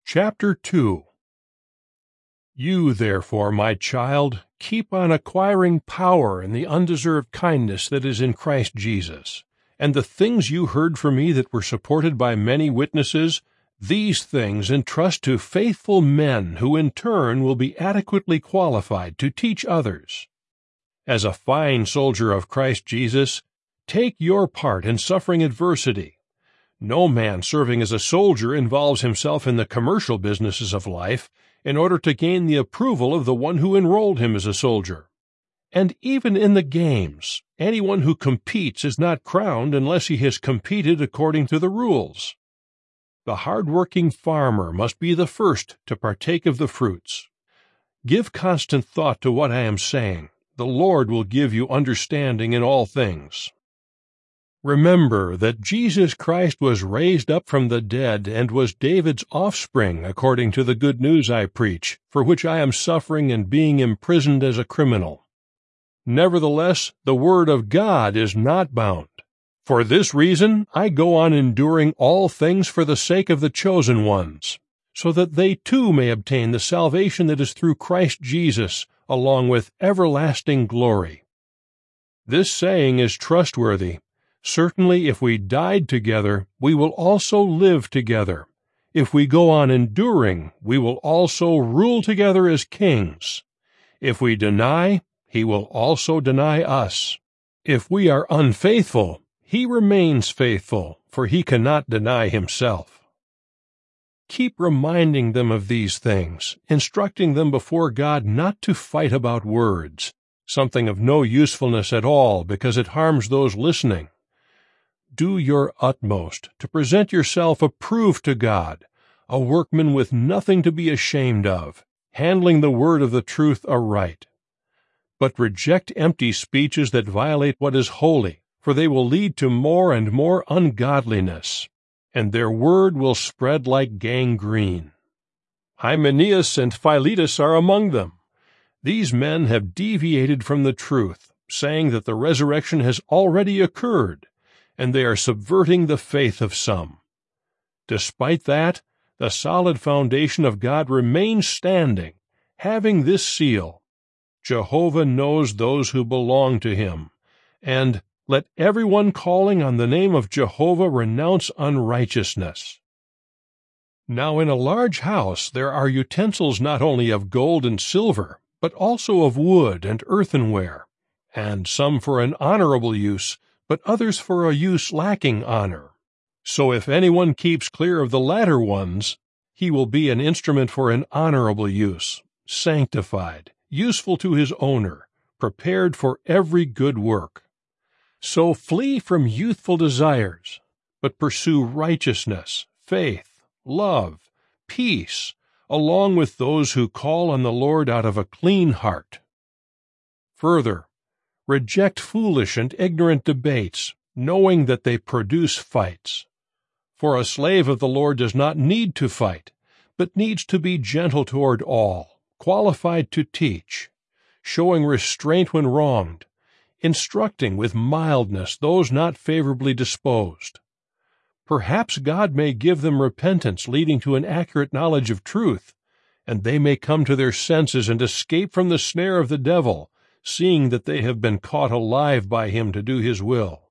Chapter 2. You, therefore, my child, keep on acquiring power in the undeserved kindness that is in Christ Jesus. And the things you heard from me that were supported by many witnesses, these things entrust to faithful men who in turn will be adequately qualified to teach others. As a fine soldier of Christ Jesus, take your part in suffering adversity. No man serving as a soldier involves himself in the commercial businesses of life in order to gain the approval of the one who enrolled him as a soldier. And even in the games, anyone who competes is not crowned unless he has competed according to the rules. The hard-working farmer must be the first to partake of the fruits. Give constant thought to what I am saying. The Lord will give you understanding in all things. Remember that Jesus Christ was raised up from the dead and was David's offspring according to the good news I preach, for which I am suffering and being imprisoned as a criminal. Nevertheless, the word of God is not bound. For this reason I go on enduring all things for the sake of the chosen ones, so that they too may obtain the salvation that is through Christ Jesus, along with everlasting glory. This saying is trustworthy. Certainly, if we died together, we will also live together. If we go on enduring, we will also rule together as kings. If we deny, he will also deny us. If we are unfaithful, he remains faithful, for he cannot deny himself. Keep reminding them of these things, instructing them before God not to fight about words, something of no usefulness at all because it harms those listening. Do your utmost to present yourself approved to God, a workman with nothing to be ashamed of, handling the word of the truth aright. But reject empty speeches that violate what is holy, for they will lead to more and more ungodliness, and their word will spread like gangrene. Hymenaeus and Philetus are among them. These men have deviated from the truth, saying that the resurrection has already occurred, and they are subverting the faith of some. Despite that, the solid foundation of God remains standing, having this seal: Jehovah knows those who belong to him, and let everyone calling on the name of Jehovah renounce unrighteousness. Now in a large house there are utensils not only of gold and silver, but also of wood and earthenware, and some for an honorable use, but others for a use lacking honor. So if anyone keeps clear of the latter ones, he will be an instrument for an honorable use, sanctified, useful to his owner, prepared for every good work. So flee from youthful desires, but pursue righteousness, faith, love, peace, along with those who call on the Lord out of a clean heart. Further, reject foolish and ignorant debates, knowing that they produce fights. For a slave of the Lord does not need to fight, but needs to be gentle toward all, qualified to teach, showing restraint when wronged, instructing with mildness those not favorably disposed. Perhaps God may give them repentance leading to an accurate knowledge of truth, and they may come to their senses and escape from the snare of the devil, seeing that they have been caught alive by him to do his will.